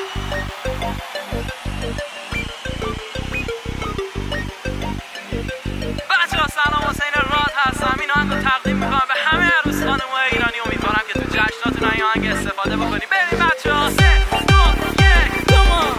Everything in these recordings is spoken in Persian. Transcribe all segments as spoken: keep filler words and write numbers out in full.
بچه‌ها سلام، حسین راد هستم. این آهنگ رو تقدیم میکنم به همه عروس خانم‌های ایرانی. امیدوارم که تو جشناتون این آهنگ استفاده بکنی. بریم بچه‌ها، سه دو یک کمان.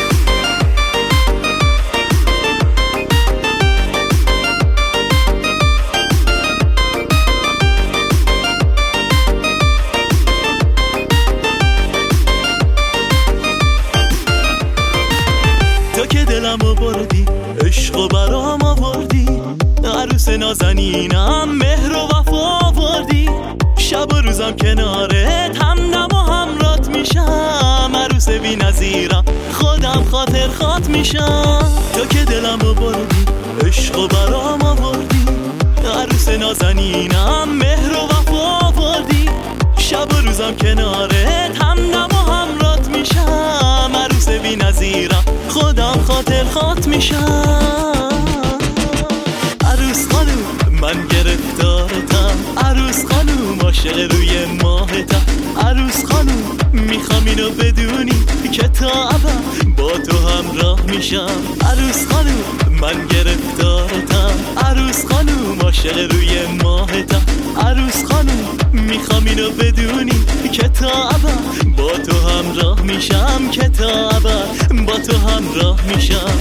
تو که دلمو بردی، عشقو برام آوردی، عروس نازنینم مهر و وفا آوردی. شب و روزم کنارت همدم و همرات میشم، عروس بی نظیرم خودم خاطر خات میشم. تو که دلمو بردی، عشقو برام آوردی، عروس نازنینم مهر و وفا آوردی. شب و روزم کنارت همدم و همرات میشم، عروس بی نظیرم خودم خاطر خات میشم. عروس خانوم من گرفتارتم، عروس خانوم عاشق روی ماهتم. عروس خانوم میخوام اینو بدونی که تا ابد با تو همراه میشم. عروس خانوم من گرفتارتم، عروس خانوم عاشق روی ماهتم. عروس خانوم میخوام اینو بدونی که تا ابد با تو همراه میشم، که تا ابد با تو همراه میشم.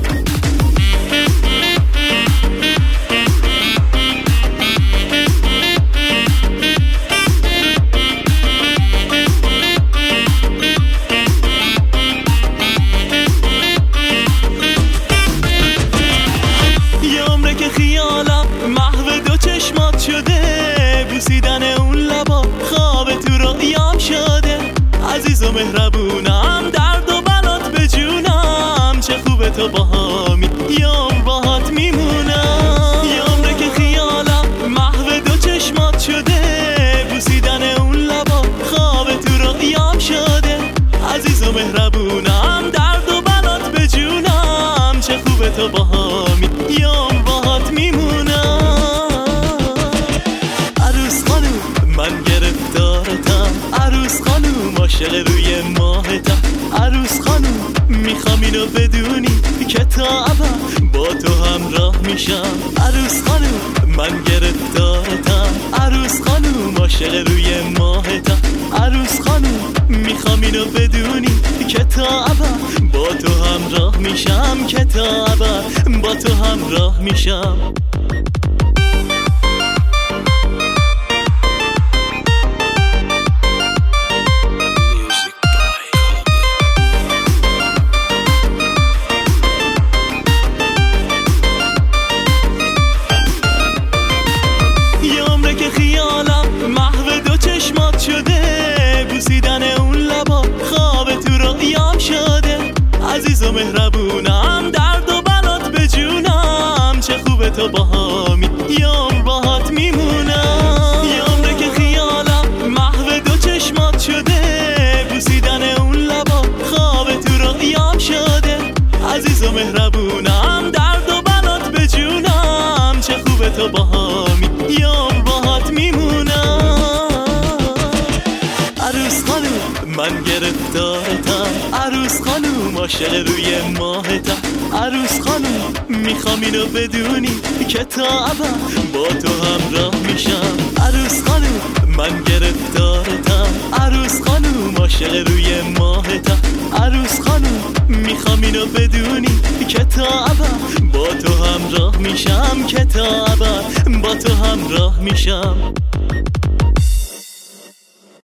خیالم محو دو چشمات شده، بوسیدن اون لبا خواب تو رویام شده. عزیز و مهربونم درد و بلات به جونم، چه خوبه تو باهامی یام باهات میمونم. یه عمره که خیالم محو دو چشمات شده، بوسیدن اون لبا خواب تو رویام شده. عزیز و مهربونم درد و بلات به جونم، چه خوبه تو باهامی یام باهات میمونم. عروس خانوم من گرفتارتم، عروس خانوم عاشق روی ماهتم. عروس خانوم میخوام اینو بدونی که تا ابد با تو همراه میشم. عروس خانوم من گرفتارتم، عروس خانوم عاشق روی ماهتم. عروس خانوم میخوام اینو بدونی که تا ابد با تو همراه میشم، که تا ابد با تو همراه میشم. یه عمره که خیالم محو دو چشمات شده، بوسیدن اون لبا خواب تو رویام شده. عزیز و مهربونم درد و بلات به جونم، چه خوبه تو باهامی یام باهات میمونم. یه عمره که خیالم محو دو چشمات شده، بوسیدن اون لبا خواب تو رویام شده. عزیز و مهربونم درد و بلات به جونم، چه خوبه تو باهامی یام باهات میمونم. عروس خانوم من گرفتارتم، عروس خانوم عاشق روی ماهتم. عروس خانوم میخوام اینو بدونی که تا ابد با تو همراه میشم. عروس خانوم من گرفتارتم، عروس خانوم عاشق روی ماهتم. عروس خانوم میخوام اینو بدونی که تا ابد با تو همراه میشم، که تا ابد با تو همراه میشم.